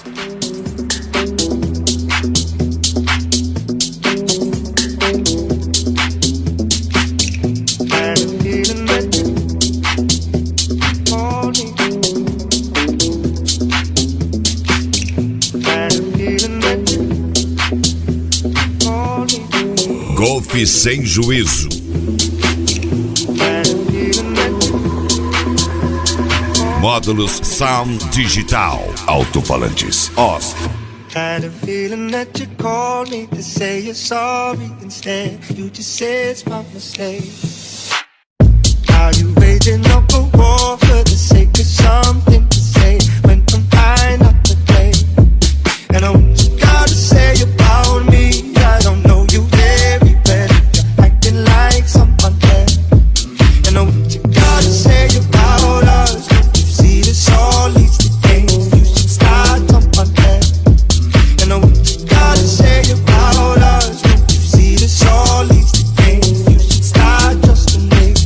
Golfe Sem Juízo. Módulos Sound Digital. Alto-falantes OZ. Had a feeling that you called me to say you're sorry. Instead, you just said it's my mistake. Are you waging up a war for the sake of something to say when I'm high not to play? And I what you gotta say about me, I don't know you very well. You're acting like someone else. And I what you gotta say about us, when you see this all leads to games, you should start someone else. And I what you gotta say about us, when you see this all leads to games, you should start just a name.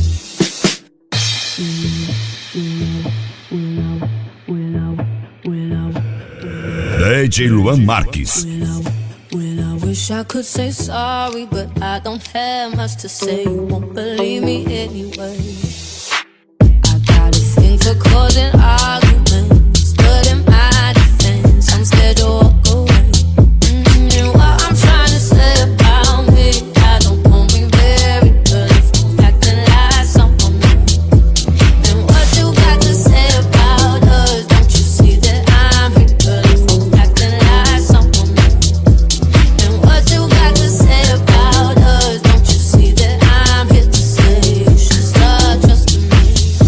DJ Luan Marques. I wish I could say sorry, but I don't have much to say. You won't believe me anyway. I got a thing for causing arguments, but in my defense, I'm scared to walk away. And what I'm trying to say about me, I don't want me very good if I'm acting like someone else. And what you got to say about us, don't you see that I'm here good if I'm acting like someone else? And what you got to say about us, don't you see that I'm here to say you should start trusting me?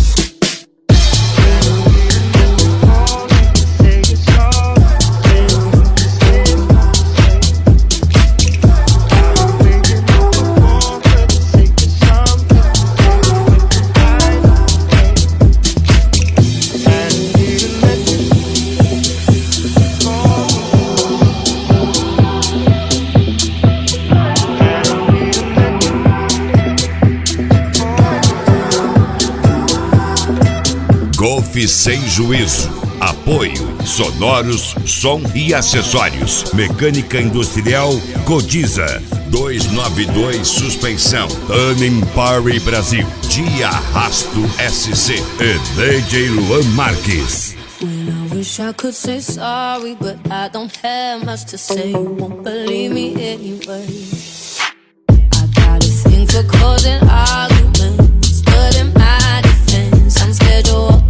Golfe Sem Juízo. Apoio Sonoros, som e acessórios. Mecânica Industrial Godiza. 292 Suspensão. Tuning Party Brasil. Dia Arrasto SC. E DJ Luan Marques. When I wish I could say sorry, but I don't have much to say. You won't believe me anyway. I got a thing for causing arguments, but in my defense, I'm scared to walk